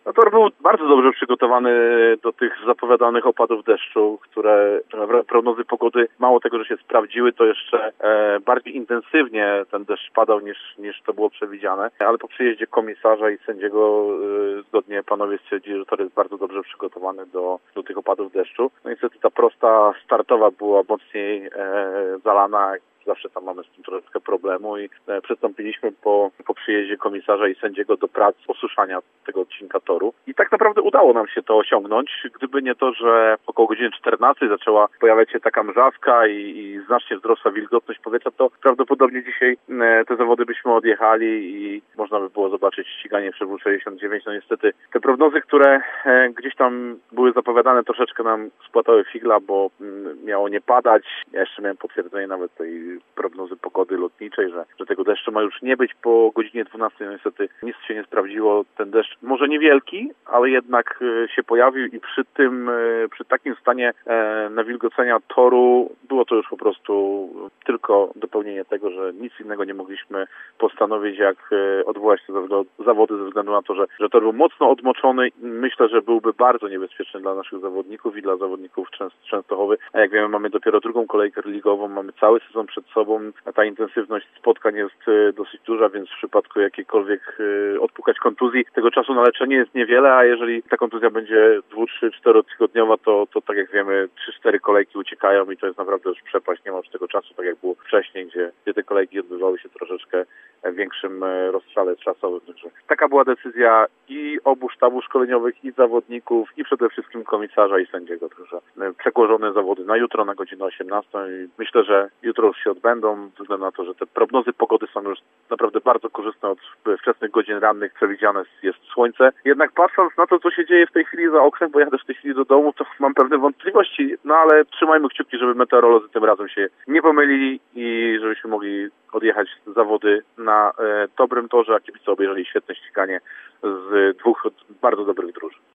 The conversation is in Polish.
No tor był bardzo dobrze przygotowany do tych zapowiadanych opadów deszczu, które prognozy pogody mało tego, że się sprawdziły, to jeszcze bardziej intensywnie ten deszcz padał niż to było przewidziane. Ale po przyjeździe komisarza i sędziego zgodnie panowie stwierdzili, że tor jest bardzo dobrze przygotowany do tych opadów deszczu. No niestety ta prosta startowa była mocniej zalana. Zawsze tam mamy z tym troszeczkę problemu i przystąpiliśmy po przyjeździe komisarza i sędziego do prac osuszania tego odcinka toru. I tak naprawdę udało nam się to osiągnąć. Gdyby nie to, że około godziny 14 zaczęła pojawiać się taka mrzawka i znacznie wzrosła wilgotność powietrza, to prawdopodobnie dzisiaj te zawody byśmy odjechali i można by było zobaczyć ściganie w WSZ-69. No niestety te prognozy, które gdzieś tam były zapowiadane, troszeczkę nam spłatały figla, bo miało nie padać. Ja jeszcze miałem potwierdzenie nawet tej prognozy pogody lotniczej, że tego deszczu ma już nie być po godzinie 12. No niestety nic się nie sprawdziło. Ten deszcz może niewielki, ale jednak się pojawił i przy takim stanie nawilgocenia toru było to już po prostu tylko dopełnienie tego, że nic innego nie mogliśmy postanowić, jak odwołać te zawody ze względu na to, że tor był mocno odmoczony. Myślę, że byłby bardzo niebezpieczny dla naszych zawodników i dla zawodników Częstochowy. A jak wiemy, mamy dopiero drugą kolejkę ligową, mamy cały sezon przed sobą, a ta intensywność spotkań jest dosyć duża, więc w przypadku jakiejkolwiek odpukać kontuzji, tego czasu na leczenie jest niewiele, a jeżeli ta kontuzja będzie 2, 3, 4 tygodniowa, to tak jak wiemy 3-4 kolejki uciekają i to jest naprawdę już przepaść, nie ma już tego czasu, tak jak było wcześniej, gdzie te kolejki odbywały się troszeczkę w większym rozstrzale czasowym. Także taka była decyzja i obu sztabów szkoleniowych, i zawodników, i przede wszystkim komisarza i sędziego. Także przekłożone zawody na jutro, na godzinę 18 i myślę, że jutro już się odbędą, ze względu na to, że te prognozy pogody są już naprawdę bardzo korzystne. Od wczesnych godzin rannych przewidziane jest słońce. Jednak patrząc na to, co się dzieje w tej chwili za oknem, bo jadę w tej chwili do domu, to mam pewne wątpliwości, no ale trzymajmy kciuki, żeby meteorolodzy tym razem się nie pomylili i żebyśmy mogli odjechać zawody na dobrym torze, a kibice obejrzeli świetne ściganie z 2 bardzo dobrych drużyn.